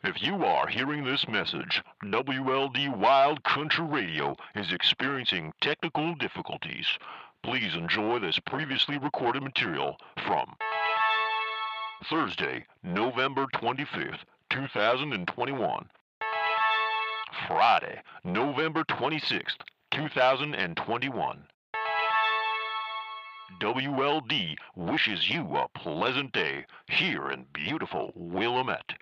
If you are hearing this message, WLD Wild Country Radio is experiencing technical difficulties. Please enjoy this previously recorded material from Thursday, November 25th, 2021. Friday, November 26th, 2021. WLD wishes you a pleasant day here in beautiful Willamette.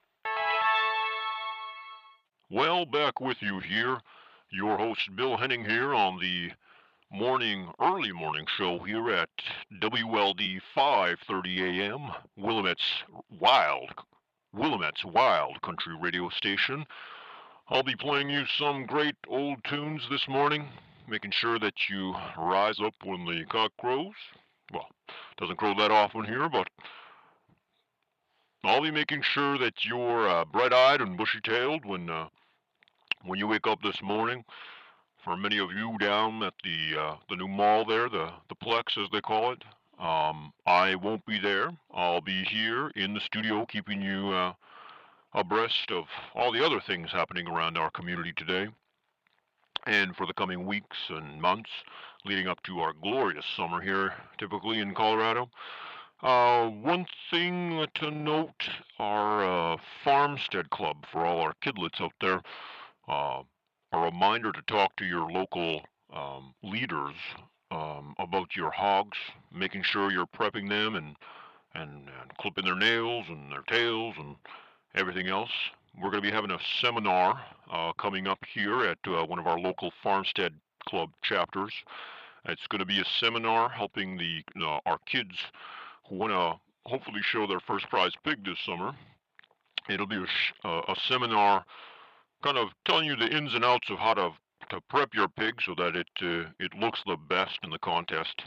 Well, back with you here, your host Bill Henning here on the early morning show here at WLD 5:30 a.m. Willamette's Wild Country Radio Station. I'll be playing you some great old tunes this morning, making sure that you rise up when the cock crows. Well, doesn't crow that often here, but I'll be making sure that you're bright-eyed and bushy-tailed when you wake up this morning. For many of you down at the new mall there, the Plex as they call it, I won't be there. I'll be here in the studio keeping you abreast of all the other things happening around our community today and for the coming weeks and months leading up to our glorious summer here, typically in Colorado. One thing to note, our Farmstead Club for all our kidlets out there, a reminder to talk to your local leaders about your hogs, making sure you're prepping them and clipping their nails and their tails and everything else. We're going to be having a seminar coming up here at one of our local Farmstead Club chapters. It's going to be a seminar helping our kids who want to hopefully show their first prize pig this summer. It'll be a seminar kind of telling you the ins and outs of how to prep your pig so that it looks the best in the contest.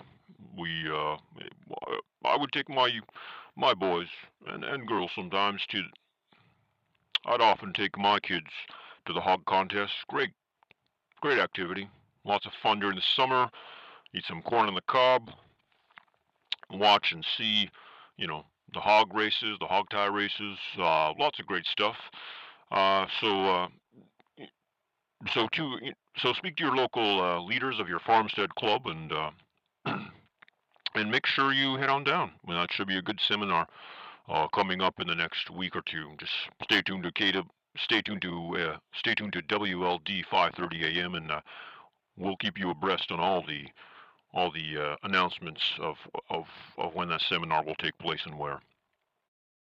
I would take my boys and girls sometimes I'd often take my kids to the hog contest. Great activity. Lots of fun during the summer. Eat some corn on the cob. Watch and see, the hog races, the hog tie races. Lots of great stuff. So speak to your local leaders of your Farmstead Club and and make sure you head on down. Well, that should be a good seminar coming up in the next week or two. Just stay tuned to WLD 5:30 a.m. and we'll keep you abreast on all the announcements of when that seminar will take place and where.